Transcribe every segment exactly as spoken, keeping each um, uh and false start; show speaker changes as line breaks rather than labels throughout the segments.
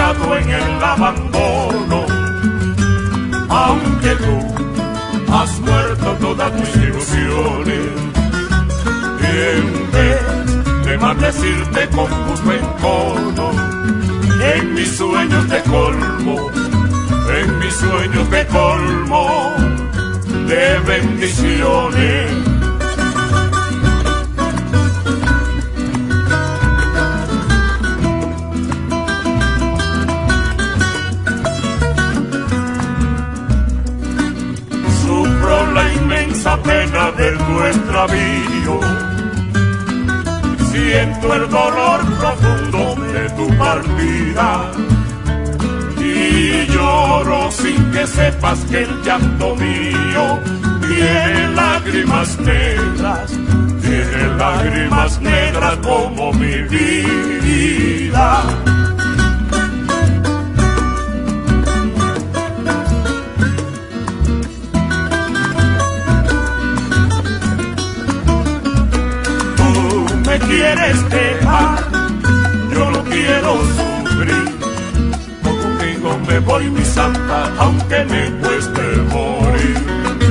condenado en el abandono, aunque tú has muerto todas tus ilusiones. Y en vez de maldecirte con justo encono, en mis sueños te colmo, en mis sueños te colmo de bendiciones. Sufro la inmensa pena de tu extravío, siento el dolor profundo de tu partida y lloro sin que sepas que el llanto mío tiene lágrimas negras, tiene lágrimas negras como mi vida. Tú me quieres dejar, yo no quiero sufrir. Contigo me voy, mi santa, aunque me cueste morir.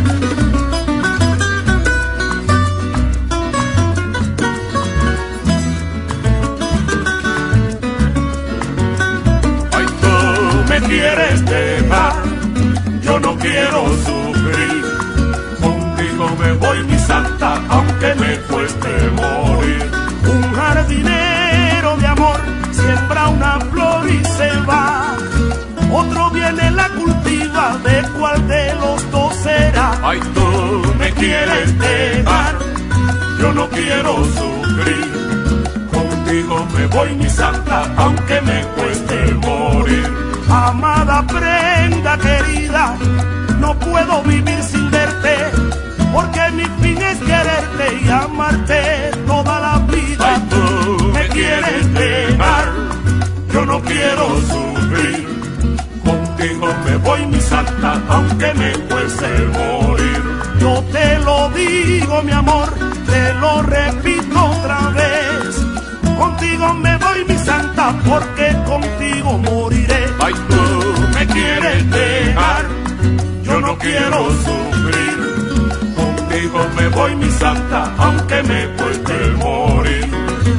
Ay, tú me quieres dejar, yo no quiero sufrir. Contigo me voy, mi santa, aunque me cueste morir. Un jardinero de amor siembra una flor y se va, otro viene, la cultiva, ¿de cuál de los dos será? Ay, tú me quieres dejar, yo no quiero sufrir. Contigo me voy, mi santa, aunque me cueste morir. Amada prenda querida, no puedo vivir sin verte, porque mi fin es quererte y amarte toda la vida. Ay, tú me quieres dejar, yo no quiero sufrir. Contigo me voy, mi santa, aunque me cueste morir. Yo te lo digo, mi amor, te lo repito otra vez. Contigo me voy, mi santa, porque contigo moriré. Ay, tú me quieres dejar, yo no quiero sufrir. Contigo me voy, mi santa, aunque me cueste morir.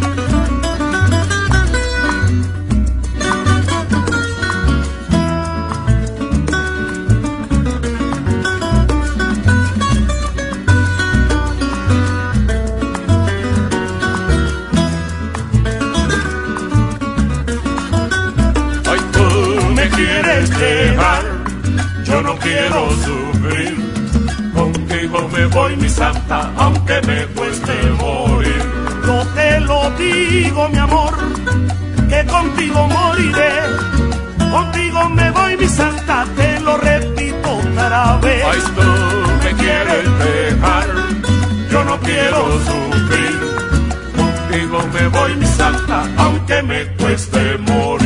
Dejar, yo no quiero sufrir. Contigo me voy, mi santa, aunque me cueste morir. Yo te lo digo, mi amor, que contigo moriré. Contigo me voy, mi santa, te lo repito otra vez. Ay, tú me quieres dejar, yo no quiero sufrir. Contigo me voy, mi santa, aunque me cueste morir.